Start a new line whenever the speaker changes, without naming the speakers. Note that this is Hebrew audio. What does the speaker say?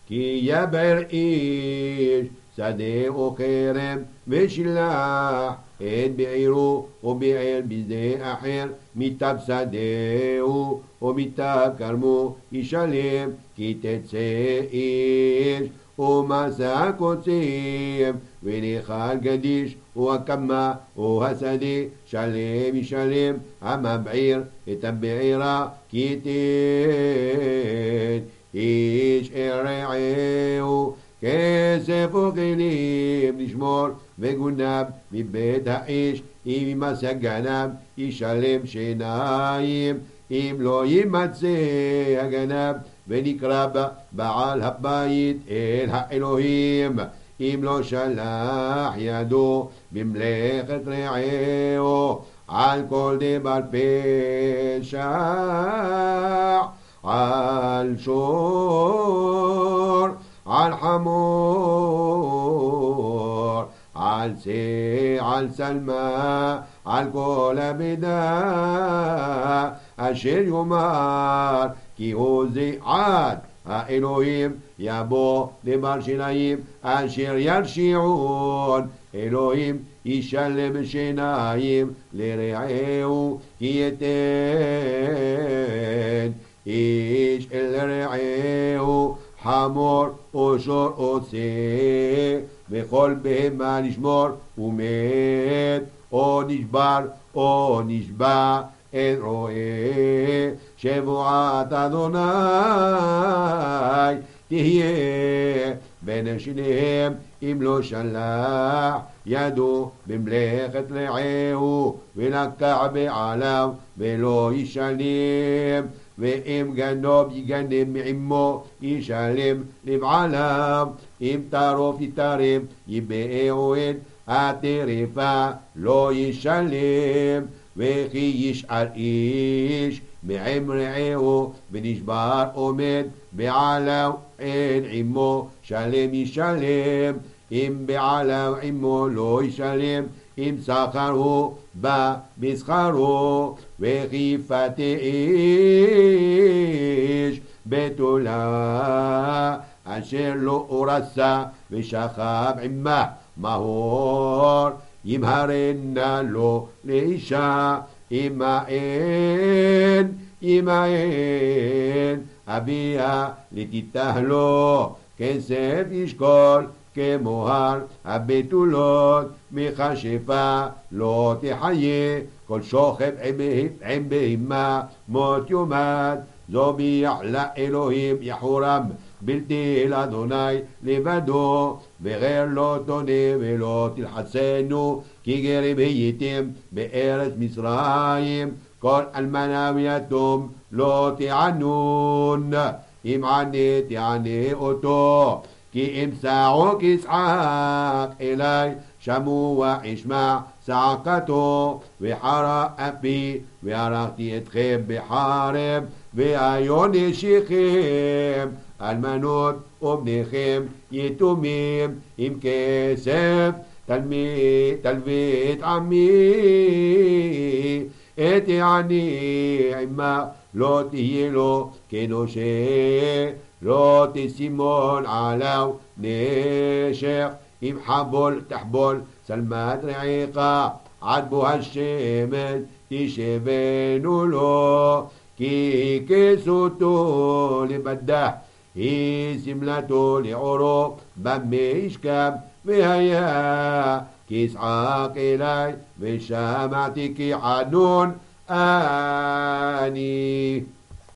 כי יבר איש שדה או חרם ושלח את בעירו או בעיר בשדה אחר מיטב שדהו או מיטב כרמו ישלם כי תצא איש ומסע קוצים ונאכל גדיש או הקמה או השדה שלם ישלם המבעיר את הבעירה כי תן איש רעהו כסף וכלים לשמור וגונב מבית האיש אם ימצא גנב ישלם שיניים אם לא יימצא הגנב ונקרא בעל הבית אל האלוהים אם לא שלח ידו במלאכת רעהו על כל דבר פשע על שור על חמור על צי על סלמה על כל המידה אשר יאמר כי הוא זה עד האלוהים יבוא דבר שניים אשר ירשיעון אלוהים ישלם שיניים לרעהו כי יתן איש אל רעהו חמור או שור או צי וכל בהמה לשמור ומת או נשבר או נשבע אין רואה שבועת אדוני תהיה בין שניהם אם לא שלח ידו במלאכת רעהו ולקח בעליו ולא ישלם ואם גנוב יגנב מעמו ישלם לבעליו אם טרוף יטרף יבאהו את הטרפה לא ישלם וכי ישאל איש מעם רעהו ונשבר עומד בעליו אין עמו שלם ישלם אם בעליו עמו לא ישלם אם שכר הוא בא בשכרו וכי יפתה איש בתולה אשר לא אורסה ושכב עמה מהור ימהרנה לו לאישה ימאן אביה לתתהלו כסף ישקול כמוהר הבתולות מכשפה לא תחיה כל שוכב עם בהמה מות יומת זו ביעלה אלוהים יחורם בלתי אל אדוני לבדו וגר לא תונה ולא תלחצנו כי גרים הייתם בארץ מצרים כל אלמנה ויתום לא תענון אם ענה תענה אותו כי אם צעוק יצעק אלי שמוע אשמע צעקתו וחרה אפי והרגתי אתכם בחרב והיום נשיכם אלמנות ובניכם יתומים עם כסף תלווה את עמי את יעני עמה לא תהיה לו כנושה לא תשימון עליו נשך אם חבול תחבול שלמת רעך עד בו השמש תשבנו לו כי כסותו לבדה היא סמלתו לעורו במה ישכב והיה כיצעק אלי ושמעתי כי ענון אני